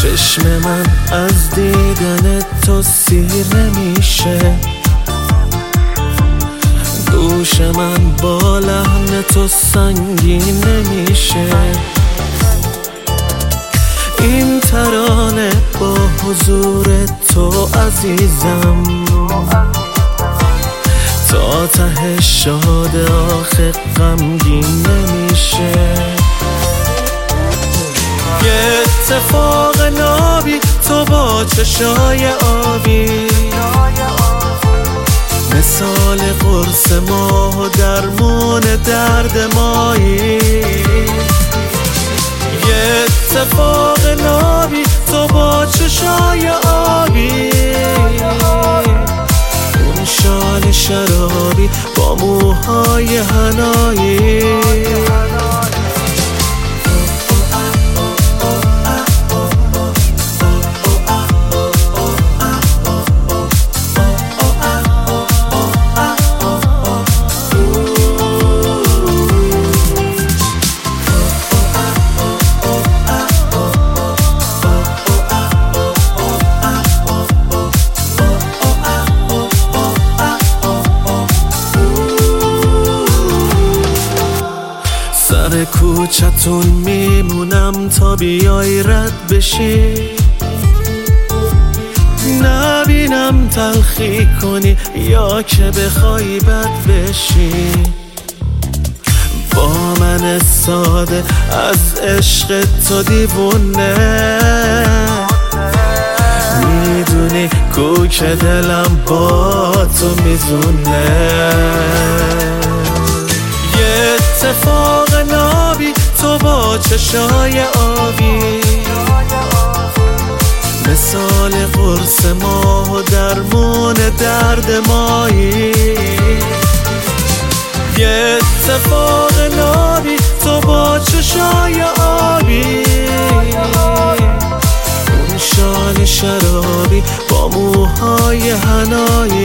چشم من از دیدن تو سیر نمیشه، دوش من با لحن تو سنگین نمیشه. این ترانه با حضور تو عزیزم تا ته شاد آخه غمگین نمیشه. یه اتفاق نابی تو با چشای آبی، مثال قرص ماه و درمون درد مایی. یه اتفاق نابی تو با چشای آبی، اون شال شرابی با موهای حنایی. سر کوچتون میمونم تا بیای رد بشی، نبینم تلخی کنی یا که بخوای بد بشی. با من ساده از عشق تو دیوونه، میدونی کوک دلم با تو میزونه. یه اتفاق نابی تو با چشای آبی، مثال قرص ماه و درمون درد مایی. یه اتفاق نابی تو با چشای آبی، اون شال شرابی با موهای حنایی.